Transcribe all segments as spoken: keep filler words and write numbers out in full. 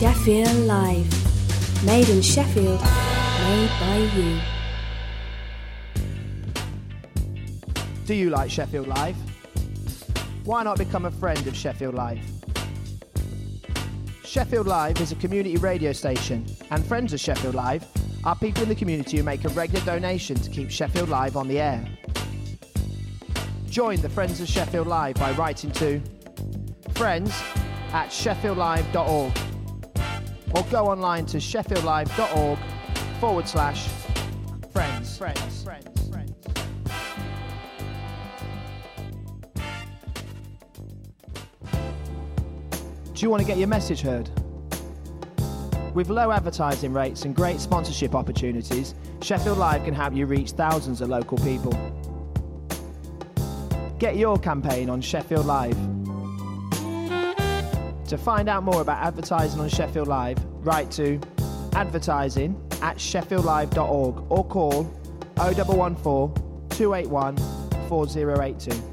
Sheffield Live. Made in Sheffield, made by you. Do you like Sheffield Live? Why not become a friend of Sheffield Live? Sheffield Live is a community radio station, and friends of Sheffield Live are people in the community who make a regular donation to keep Sheffield Live on the air. Join the Friends of Sheffield Live by writing to friends at sheffieldlive dot org or go online to sheffieldlive.org forward slash friends. Friends. Friends. Friends. Do you want to get your message heard? With low advertising rates and great sponsorship opportunities, Sheffield Live can help you reach thousands of local people. Get your campaign on Sheffield Live. To find out more about advertising on Sheffield Live, write to advertising at sheffieldlive dot org or call oh one one four, two eight one, four oh eight two.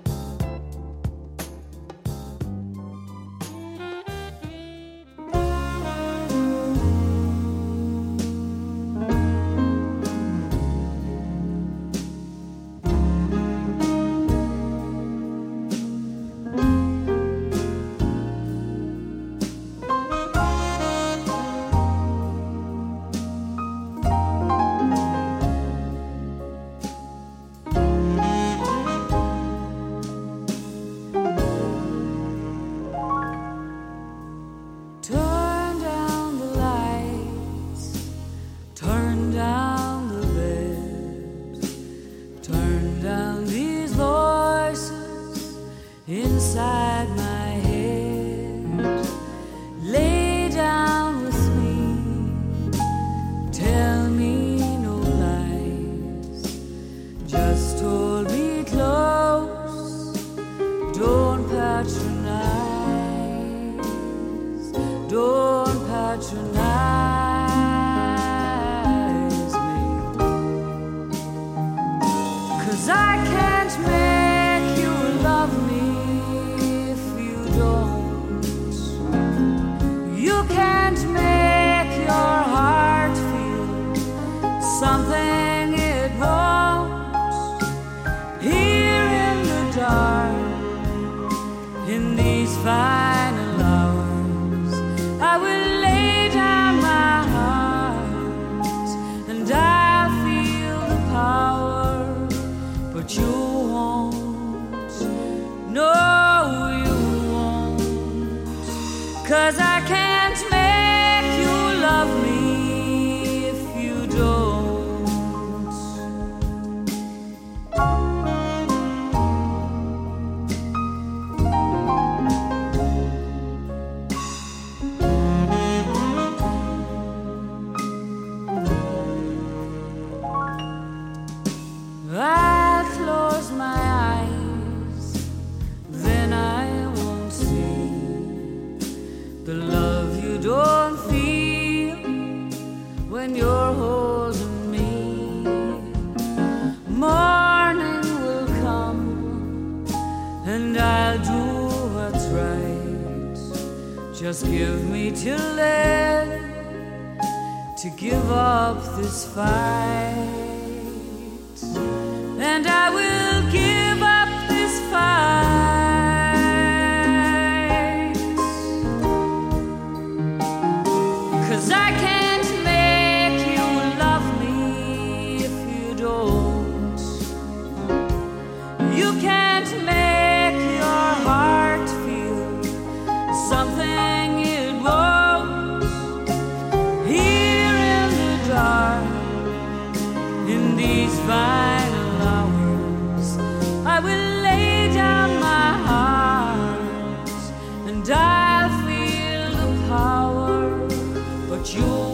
Just give me till then to give up this fight, and I will give up this fight, 'cause I can't make you love me if you don't. You can't make your heart feel something final hours. I will lay down my heart and I'll feel the power, but you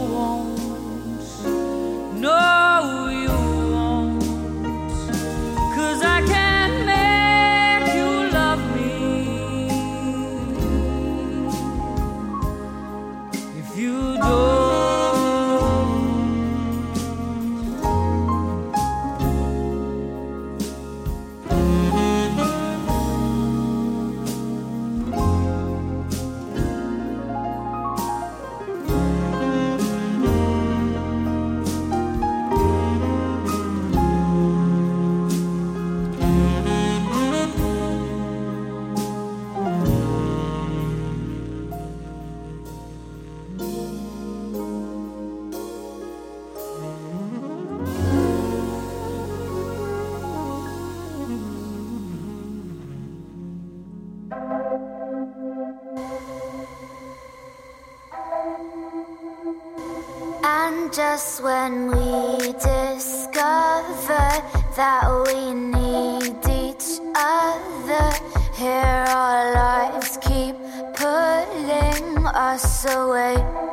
just when we discover that we need each other, here our lives keep pulling us away.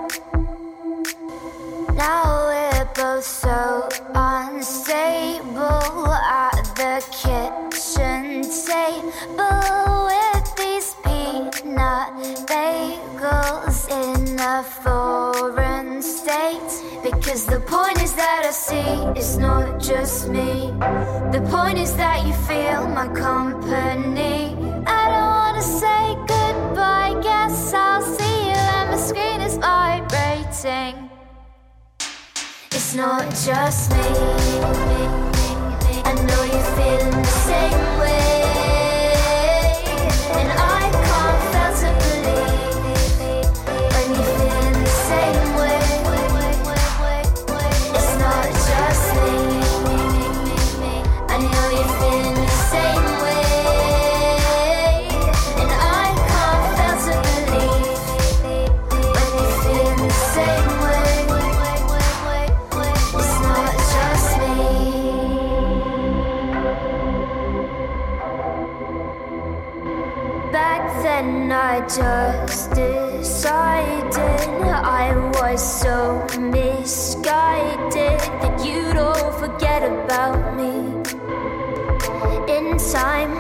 Now we're both so unstable at the kitchen table with these peanut bagels in a foreign state. Because the point is that I see it's not just me. The point is that you feel my company. I don't wanna say goodbye, guess I'll see you and my screen is vibrating. It's not just me. I know you're feeling the same way, and I can't fail to believe when you're feeling the same way. It's not just me. I know you're feeling the same way, and I can't fail to believe when you're feeling the same way. It's not just me. Back then I just decided I was so misguided that you'd all forget about me in time.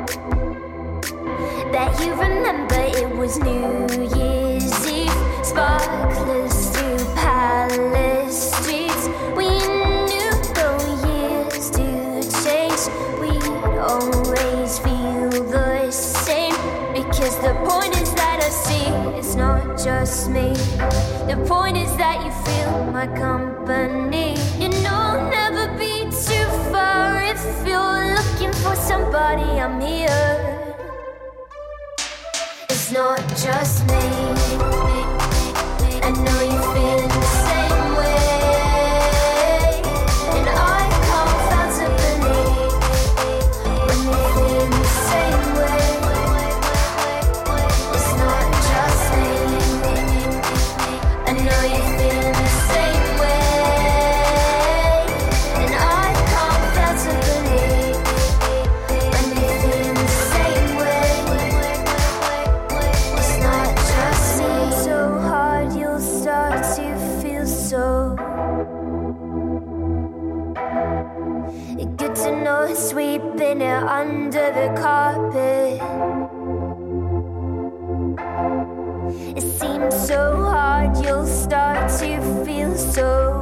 Bet you remember it was New Year's Eve, sparklers through palace streets. We knew though years do change, we'd always feel the same. Because the point is that I see it's not just me. The point is that you feel my company. You know, never be too far. If you're looking for somebody, I'm here. It's not just me. I know you're feeling the same way, and I can't fail to believe when you're feeling the same way. It's not just me. I know you're feeling the same way, and I can't fail to believe when you're feeling the same way. It's not just me. So hard you'll start to feel so good to know, sweeping it under the carpet. It seems so hard you'll start to feel so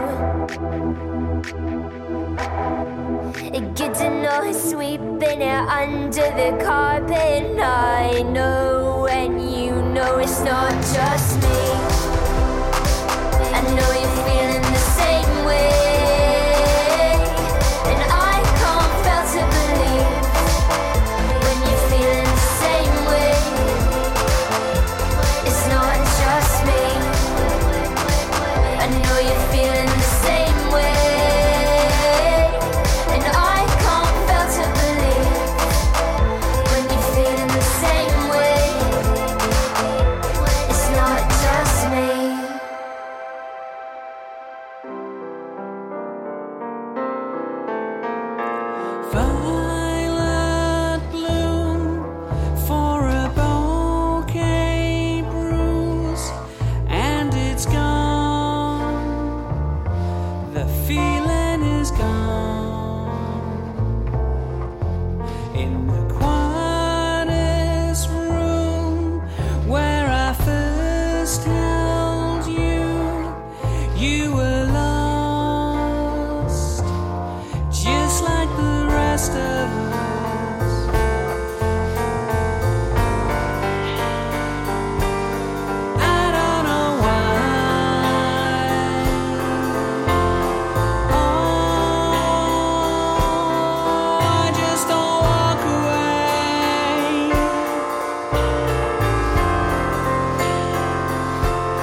good to know, sweeping it under the carpet. I know when you know it's not just me. I know you're feeling the same way, and I can't fail to believe when you're feeling the same way. It's not just me. I know you're feeling the same way, and I can't fail to believe when you're feeling the same way. It's not just me. Violet bloom for a bouquet bruise, and it's gone. The feeling is gone. In the quietest room where I first held you, you were lost, just like the rest of us. I don't know why. Oh, I just don't walk away.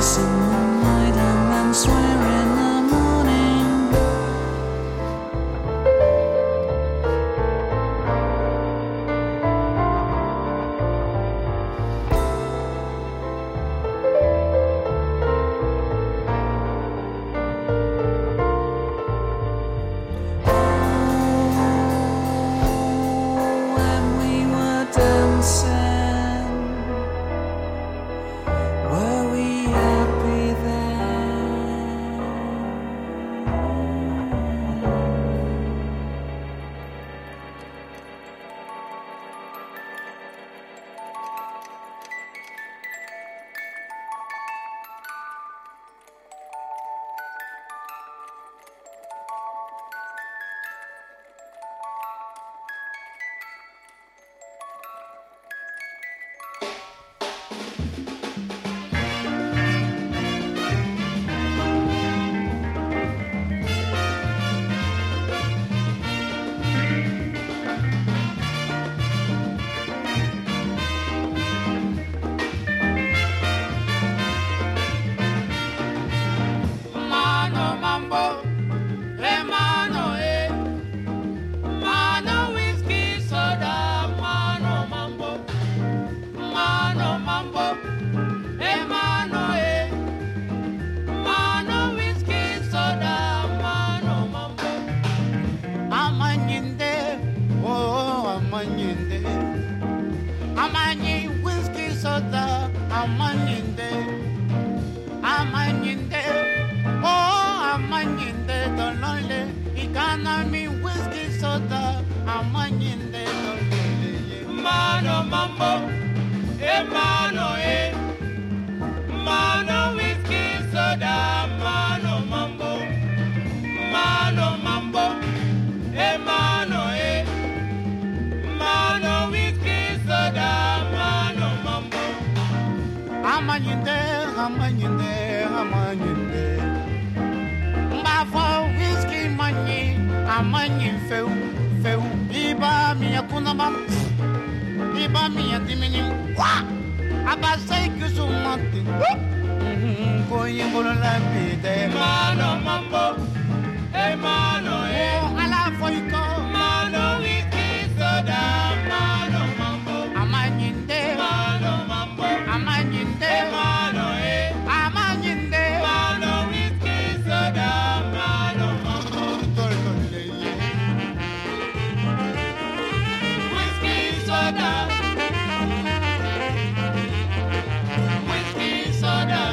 kiss in the night and then swear in the morning. When we were dancing, were we happy then? Mano mambo, eh mano eh, mano whiskey soda, mano mambo, mano mambo, eh mano eh, mano whiskey soda, mano mambo. Amanyinde, oh amanyinde, amanyi whiskey soda, amanyinde. Amanyinde, oh amanyinde dolole, ikana mi whiskey soda, amanyinde dolole. Mano mambo, eh mano eh, mano whiskey soda, mano mambo, mano mambo, eh mano eh, mano whiskey soda, mano mambo. Amanyinde, amanyinde, amanyinde. Mbafo whiskey money, amanyin feu, feu. Iba mi akuna mam, iba mi adiminim. Wa, abasai kusumanti. Koyin kono la pide. Mano mambo, eh mano eh. Oh, ala foiko. Mano whiskey soda, mano mambo. Amanyinde, mano mambo. Amanyinde, mano eh. Amanyinde, mano whiskey soda, mano mambo. Whiskey soda, whiskey soda,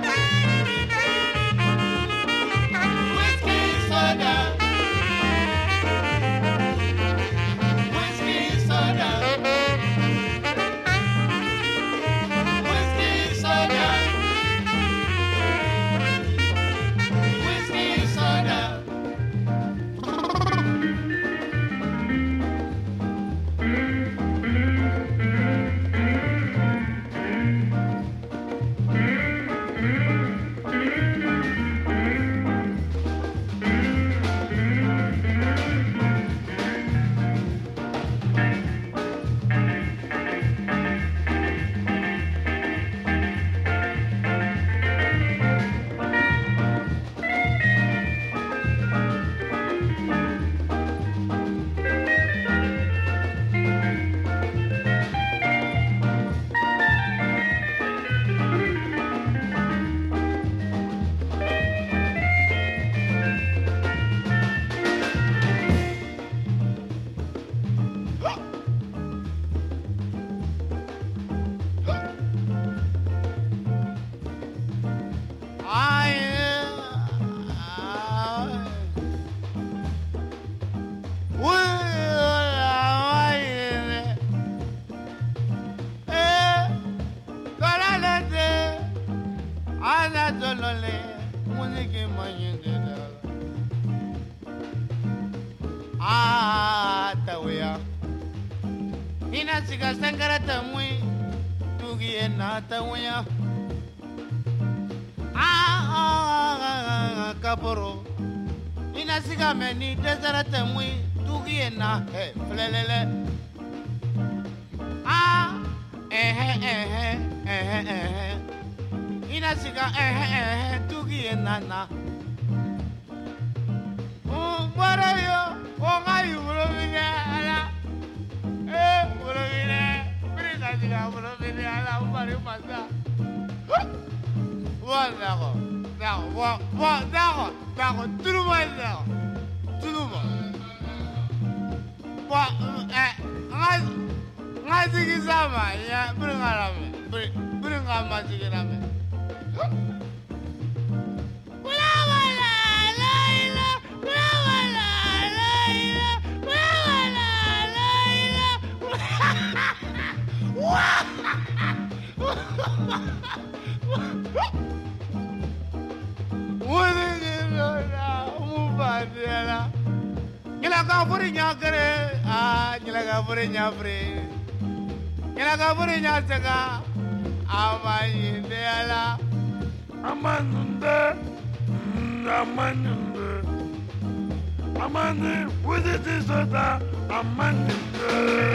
whiskey soda, whiskey soda, whiskey soda, whiskey soda. Ina siga sangara tamui tugi enata uya ah kaporo ina siga meni desara tamui tugi ena he flelele ah eh eh eh eh eh inasika eh eh tuki enana oh para yo onga yulo vine ala eh yulo vine bringa diga yulo vine ala umari masa wa nako nako wa wa nako nako turuma nako turuma wa eh ngai ngai digi sama ya bringa rame bringa masigi rame Nyalaga buri nyakere ah nyalaga buri nyapre nyalaga buri nyatega amayinde ala amanunde amanunde amane with it is that amanunde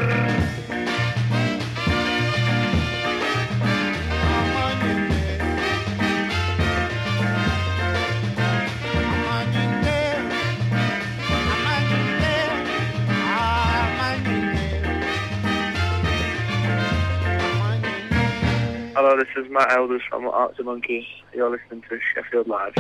Hello, this is Matt Elders from Arctic Monkey. You're listening to Sheffield Live.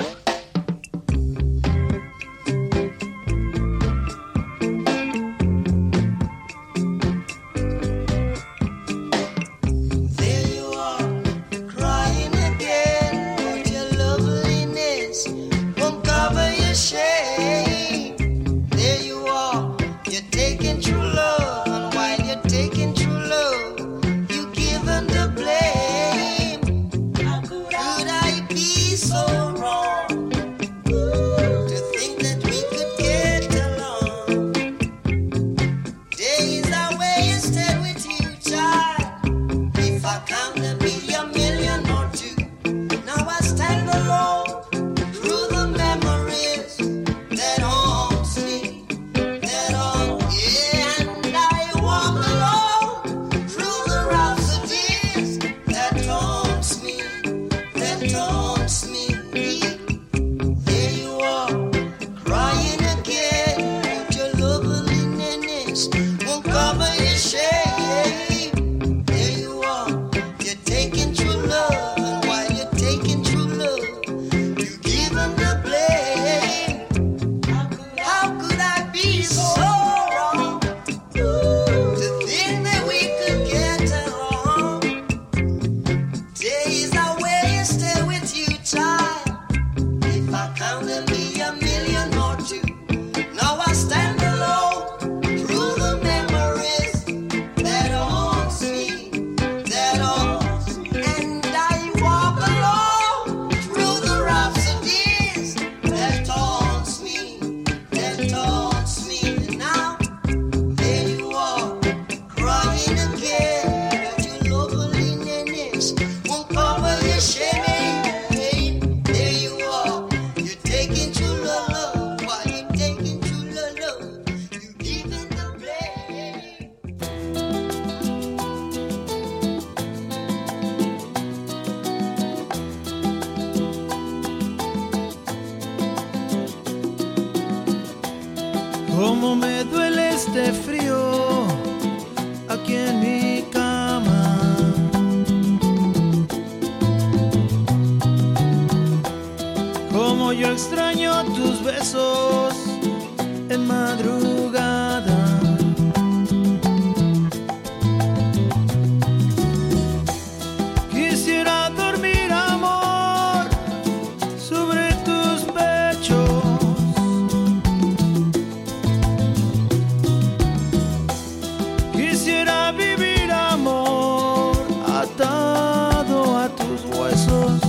Cómo me duele este frío aquí en mi cama. Cómo yo extraño tus besos en madrugada. Quisiera dormir, amor, sobre tus pechos. Quisiera vivir, amor, atado a tus huesos.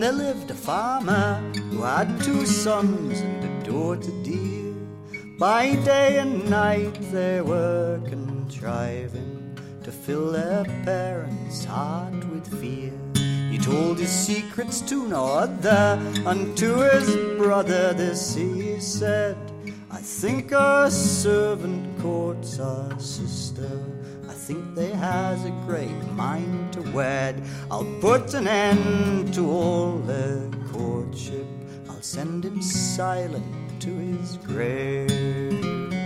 there lived a farmer who had two sons and a daughter dear. By day and night they were contriving to fill their parents' heart with fear. He told his secrets to no other, and to his brother this he said, I think our servant courts our sister. I think they has a great mind to wed. I'll put an end to all their courtship. I'll send him silent to his grave.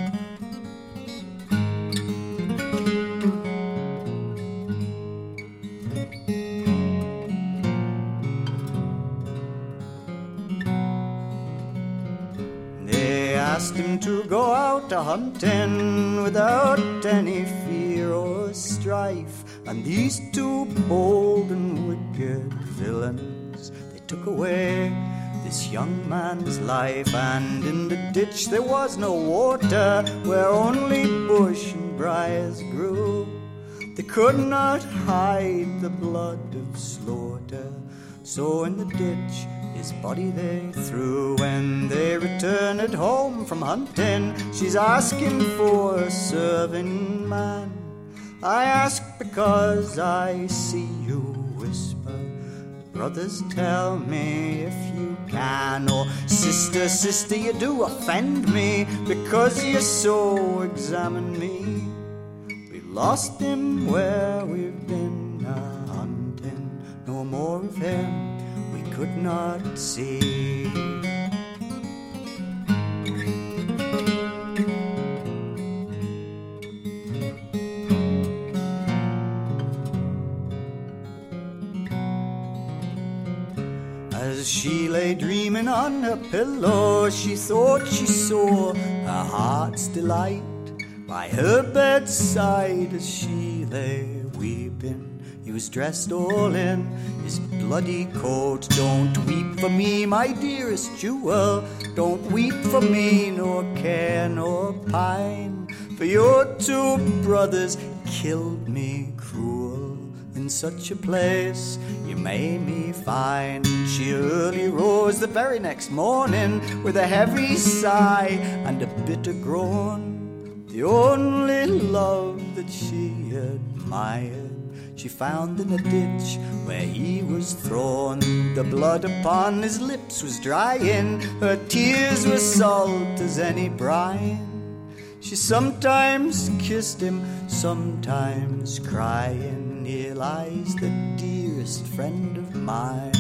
They asked him to go out a hunting without any fear or strife, and these two bold and wicked villains, they took away this young man's life. And in the ditch there was no water, where only bush and briars grew. They could not hide the blood of slaughter, so in the ditch his body they threw. When they returned at home from hunting, she's asking for a serving man. I ask because I see you whisper, brothers, tell me if you can. Or sister, sister, you do offend me, because you so examine me. We've lost him where we've been a hunting, no more of him we could not see. As she lay dreaming on her pillow, she thought she saw her heart's delight by her bedside as she lay weeping. He was dressed all in his bloody coat. Don't weep for me, my dearest jewel. Don't weep for me, nor care nor pine, for your two brothers killed me cruel. In such a place you made me find. She early rose the very next morning with a heavy sigh and a bitter groan. The only love that she admired she found in a ditch where he was thrown. The blood upon his lips was drying, her tears were salt as any brine. She sometimes kissed him, sometimes crying, here lies the dearest friend of mine.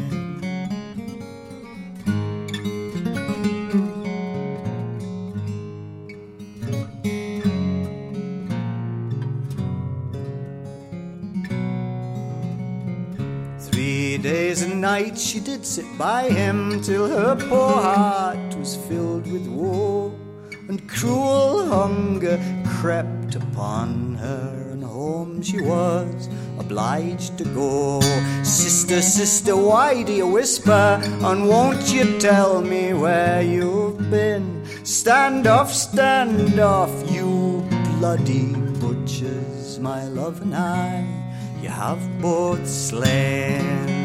Three days and nights she did sit by him, till her poor heart was filled with woe, and cruel hunger crept upon her, and home she was obliged to go. Sister, sister, why do you whisper, and won't you tell me where you've been? Stand off, stand off, you bloody butchers, my love and I you have both slain.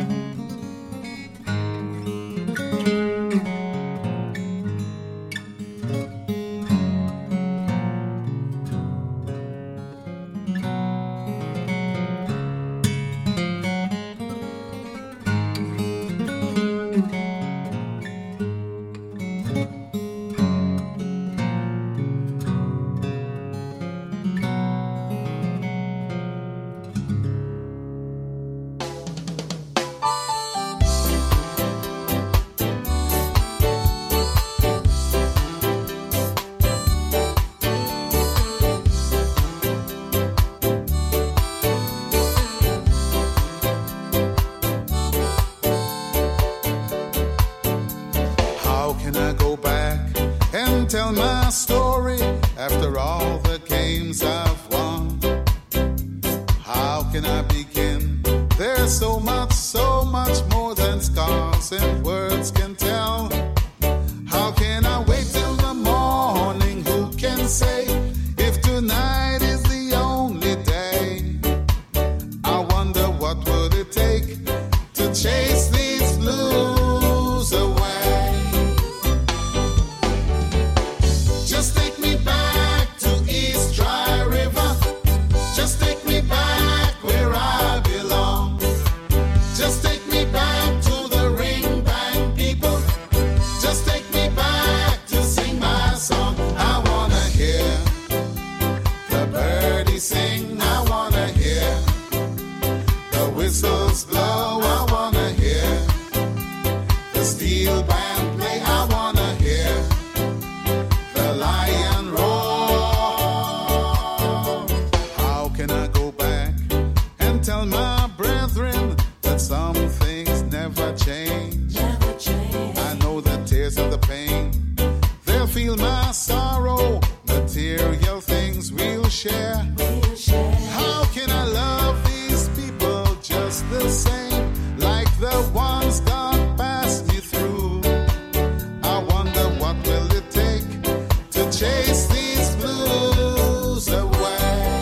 Tell my story after all the games I've won. How can I begin? There's so much, so much more than scars and words can tell. How can I wait till the morning? Who can say if tonight is the only day? I wonder what would it take to chase these blues chase these blues away.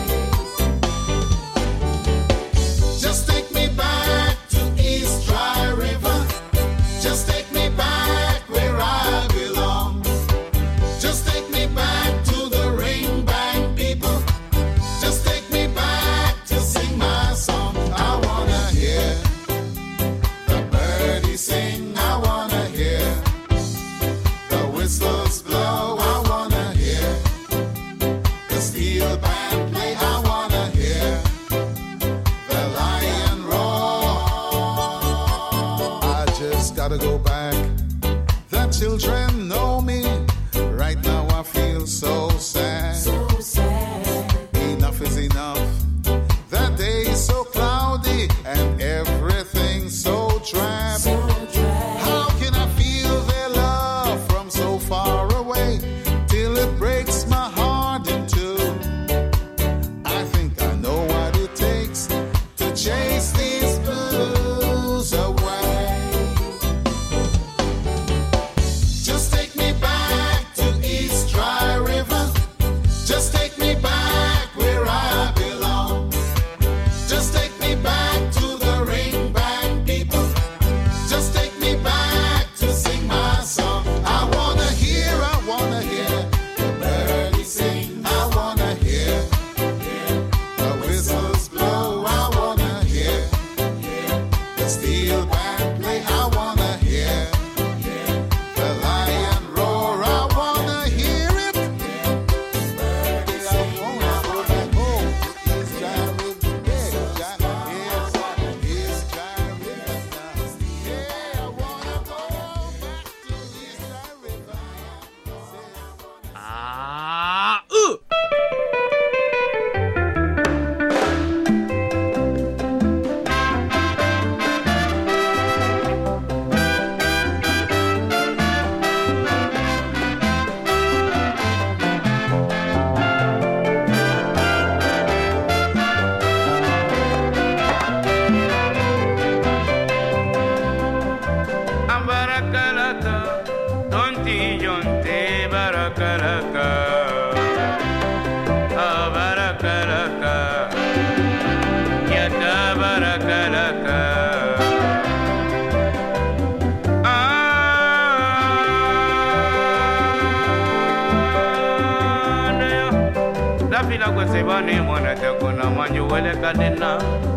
Just take me back to East Dry River. Just take me back where I belong. Just take me back to the ring bang people. Just take me back to sing my song. I wanna hear the birdies sing. I wanna hear the whistles blow. I wanna hear the steel band play. I wanna hear the lion roar. I just gotta go back. The children know me. Right now I feel so sad. So sad. Enough is enough. The day is so cloudy and everything so drab. So drab. How can I feel their love from so far away till it breaks my heart in two? I think I know what it takes to chase these blues away. Just take me back to East Dry River. Just take me back where I belong. Just take me back to the ring bang people. Just take me back to sing my song. I wanna hear, I wanna hear the birdies sing. I wanna hear the whistles blow. I wanna hear the steel band play. I wanna hear the lion roar. I wanna hear it. I wanna go back home. East Dry River. Yes, East Dry River now. Yeah, I wanna go back to East Dry River. Ah, uh. Barakalaka, tonti jonte barakalaka. Ah, barakalaka, yata barakalaka. Ah, neo. La fila kwa sebani mwana te kuna manju wale kadena.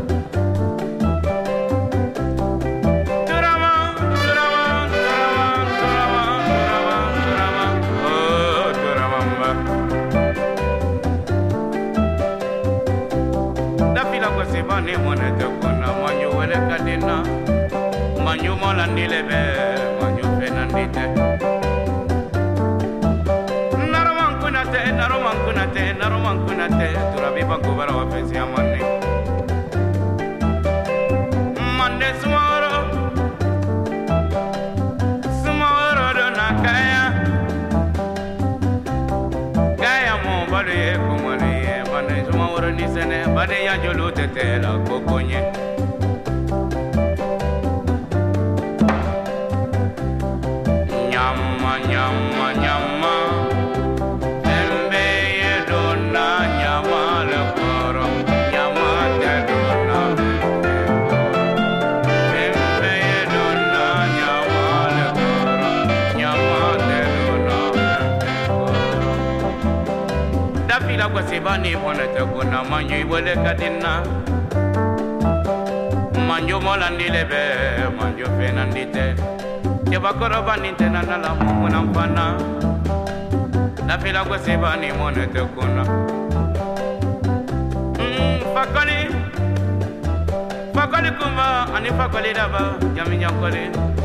Sibani monete kuna manyu wele kadina manyu mola nilebe manyu fenandite naroman kunate naroman kunate naroman kunate turabi bakubara wafesi amani mande suoro suoro dona kaya kaya mo bade kumani mande suoro ni sene bade ya jolo tete la kokonye nyama nyama nyama embe ye dona nyama le koro nyama te dona embe ye dona nyama le koro nyama te dona dafila kwa sebani monete kuna manyu wele kadina manju molandile be manju fenandite te bakoro baninte nanala mumuna mfana dafila kwa sebani monete kuna mm, fakoli fakoli kumba ani fakoli daba jami nyakoli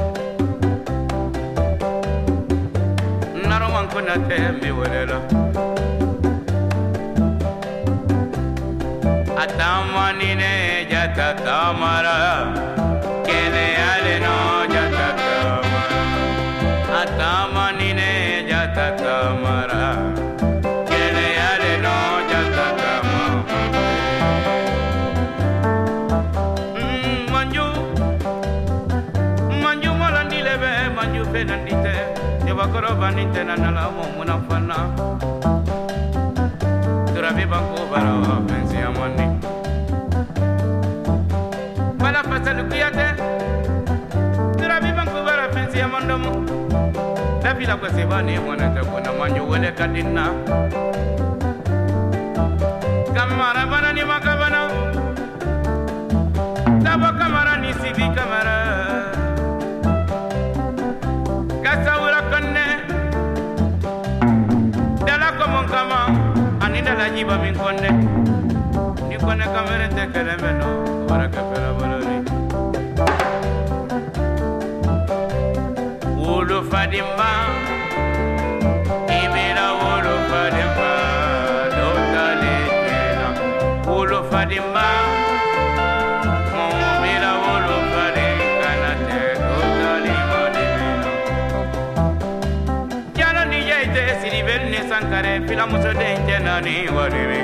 naro mankuna te mi welela Atamanine jata tamara kene ale no jata tamara Atamanine jata tamara kene ale no jata tamara mm, Manju Manju malandi lebe manju penandite te bakoro baninte nanala mo munafana fila kwa sebane mwana takona manyo wele kadina kamara bana ni makabana tabo kamara ni sibi kamara kasaura konne dala komon kama ani dala jiba min konne ni konne kamere te kelemeno wara kapela bolori wolo fadimba ibira wolo fadimba dotale kena wolo fadimba ibira wolo fadimba te dotale modemeno jalo ni yaite silivel ne sankare fila muso denje nani wadebe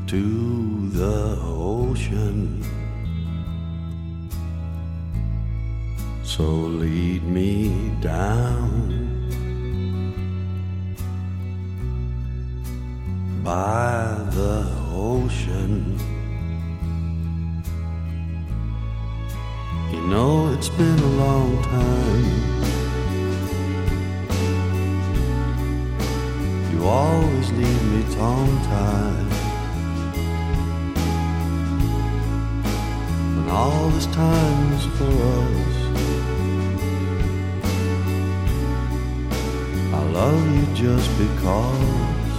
to the ocean. So lead me down by the ocean. You know it's been a long time. You always leave me tongue-tied. And all this time is for us. I love you just because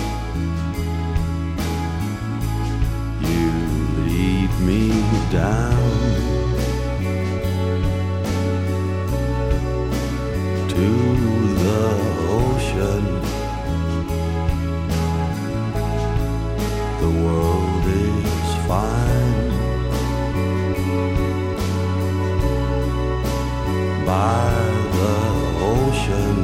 you lead me down to the ocean. The world is fine by the ocean.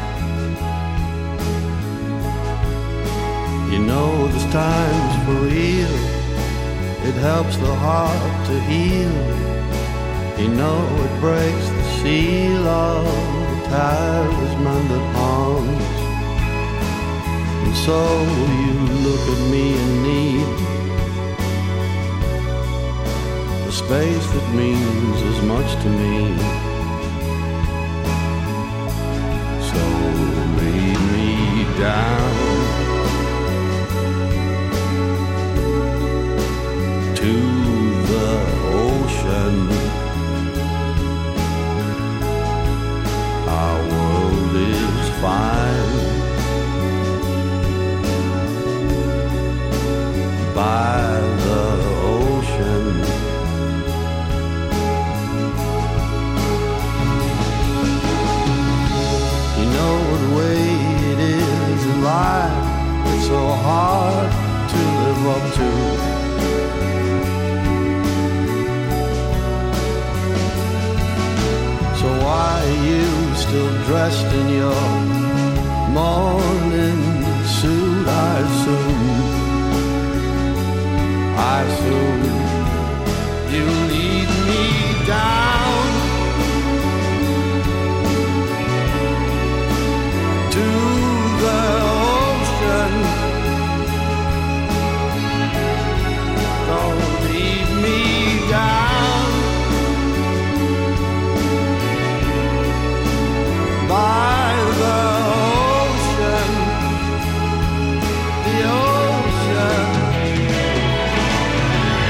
You know this time's for real. It helps the heart to heal. You know it breaks the seal of the talisman that haunts. And so you look at me and need the space that means as much to me. So lead me down to the ocean. Our world is fine by the ocean. You know what way it is in life. It's so hard to live up to. So why are you still dressed in your morning suit? I assume, I assume you lead me down to the ocean. Don't leave me down by the ocean, the ocean.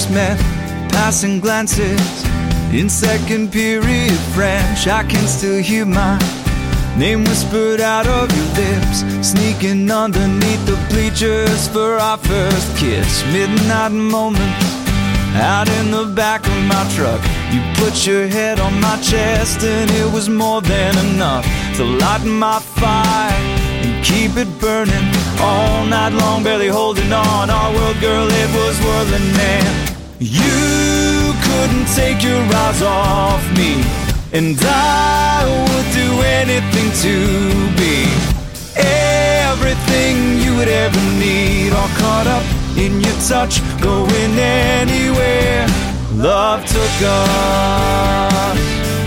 first met, passing glances in second period French. I can still hear my name whispered out of your lips, sneaking underneath the bleachers for our first kiss. Midnight moments out in the back of my truck. You put your head on my chest and it was more than enough to light my fire and keep it burning all night long, barely holding on. Our world, girl, it was whirling, man. You couldn't take your eyes off me, and I would do anything to be everything you would ever need. All caught up in your touch, going anywhere love took us.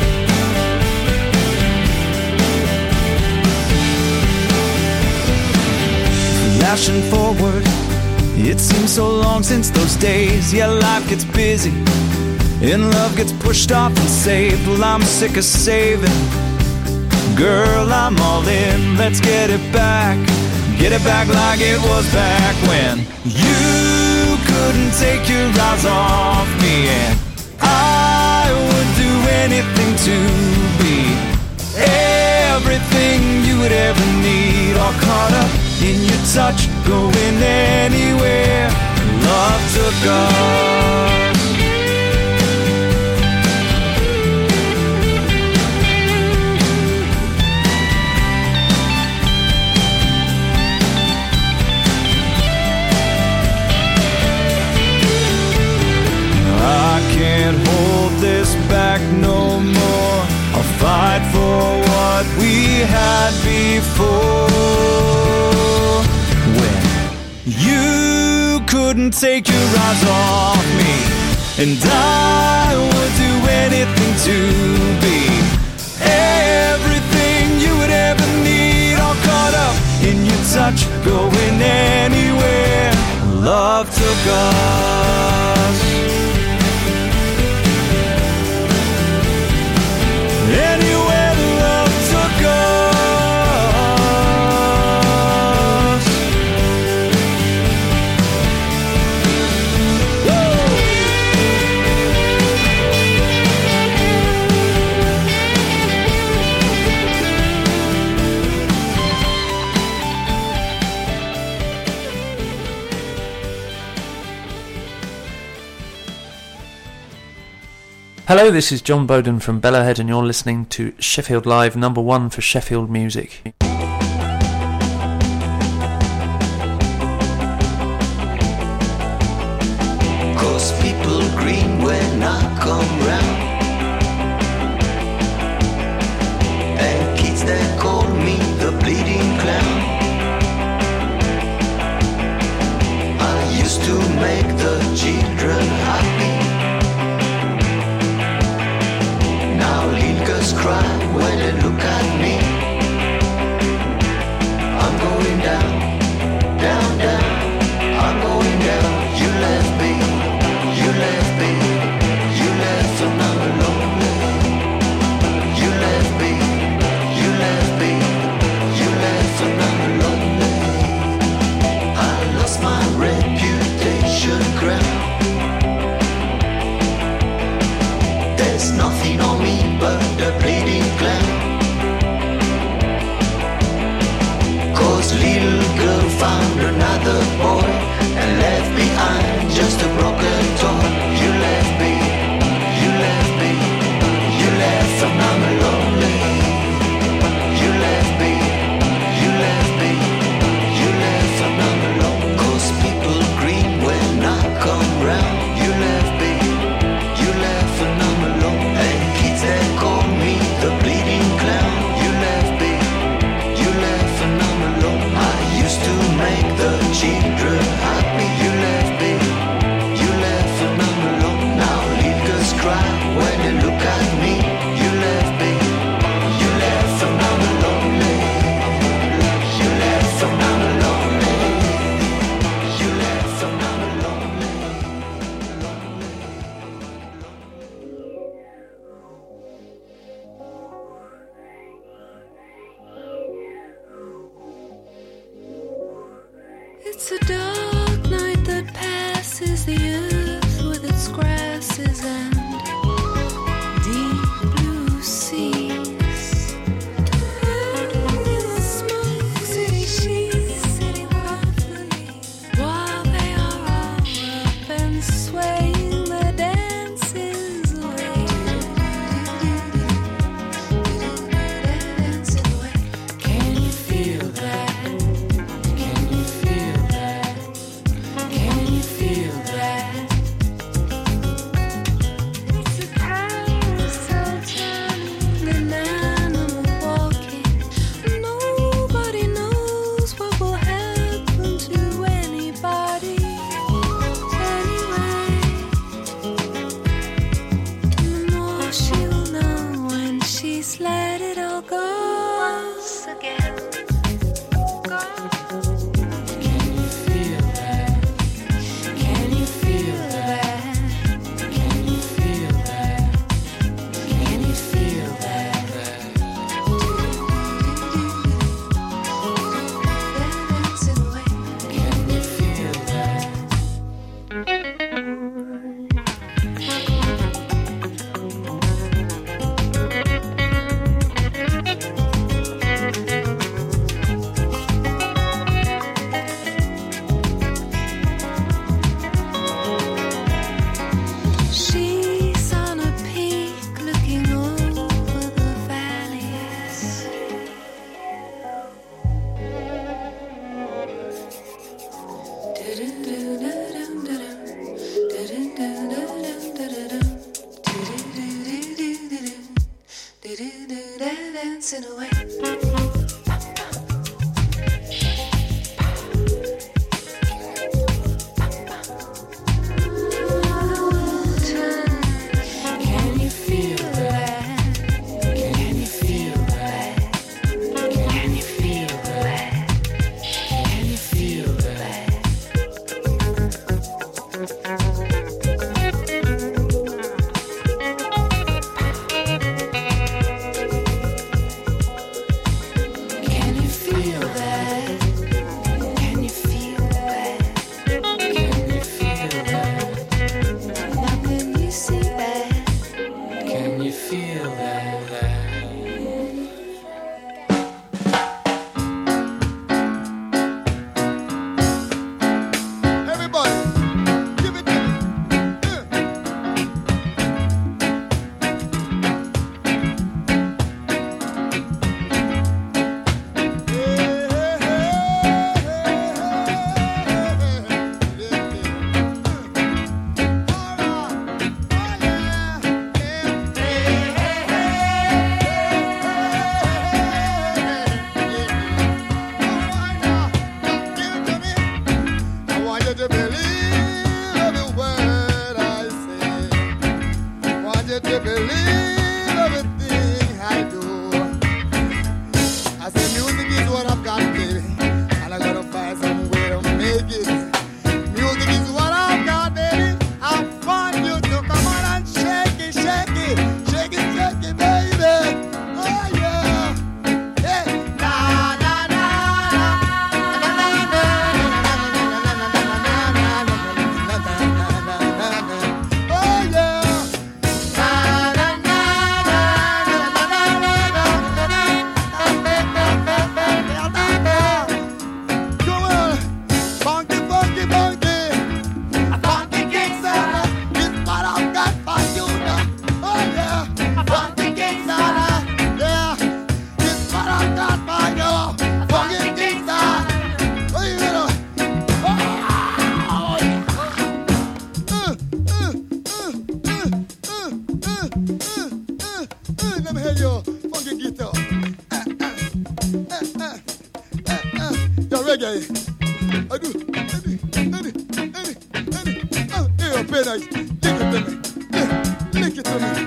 Flashing forward, it seems so long since those days. Yeah, life gets busy and love gets pushed off and saved. Well, I'm sick of saving. Girl, I'm all in. Let's get it back. Get it back like it was back when you couldn't take your eyes off me, and I would do anything to be everything you would ever need. All caught up in your touch, going anywhere love took us. I can't hold this back no more. I'll fight for what we had before. When you couldn't take your eyes off me, and I would do anything to be everything you would ever need. All caught up in your touch, going anywhere love took us. Anywhere love took us. Hello, this is John Bowden from Bellowhead and you're listening to Sheffield Live, number one for Sheffield music. Cause people green when I come round, and kids that call me the bleeding clown. I used to make the children happy. Now little girls cry when they look at me. I'm going down, down, down. I'm going down. You left me, you left me, you left and I'm lonely. You left me, you left me, you left and I'm lonely. I lost my reputation crown. There's nothing on me but the bleeding clown. Cause little girl found another boy and left behind just a broken toy. You left me, you left me, you left and I'm lonely. You left me, you left me, you left and I'm alone. Cause people green when I come round. You left me, you left and I'm alone. And kids that call me the bleeding clown. You left me, you left and I'm alone. I used to make the children happy. You left me, you left and I'm alone. Now little girls cry when they look at me. You left me, you left and I'm lonely. You left and I'm lonely. You left and I'm lonely. It's a dark night that passes the earth with its I said music is what I've got, baby, and I gotta find some way to make it. Music is what I've got, baby. I want you to come on and shake it, shake it, shake it, shake it, baby. Oh yeah, yeah. Na na na na na na na na. Oh yeah. Let me hear your funky guitar. Uh, uh, uh, uh, uh, uh. Your reggae. I do. I do. I do. I do. I do. Oh, yeah, play nice. Lick it to me. Yeah, lick it to me.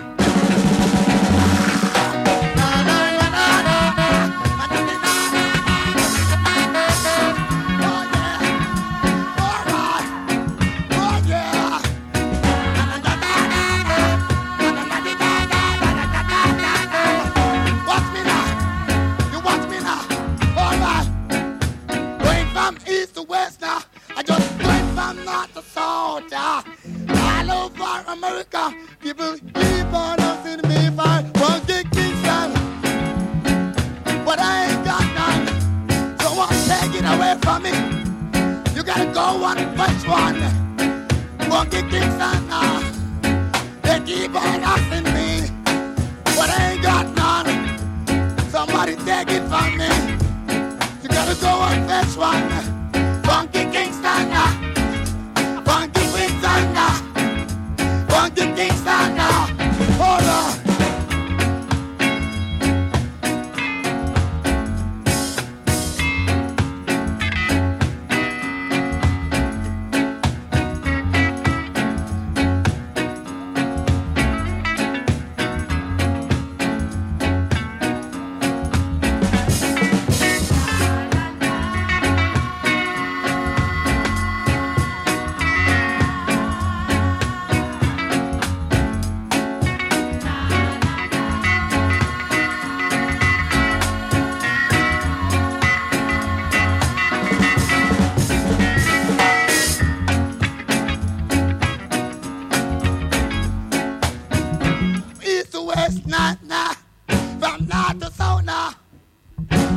America, people keep on asking me for funky Kingston, but I ain't got none, so won't take it away from me. You gotta go on and fetch one, funky Kingston. Uh, they keep on asking me, but I ain't got none. Somebody take it from me. You gotta go and fetch one, funky Kingston, uh, funky Kingston. Uh, Funky Kingston now, hold on.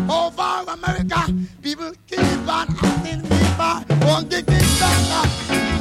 Over America, people keep on asking me for funky Kingston.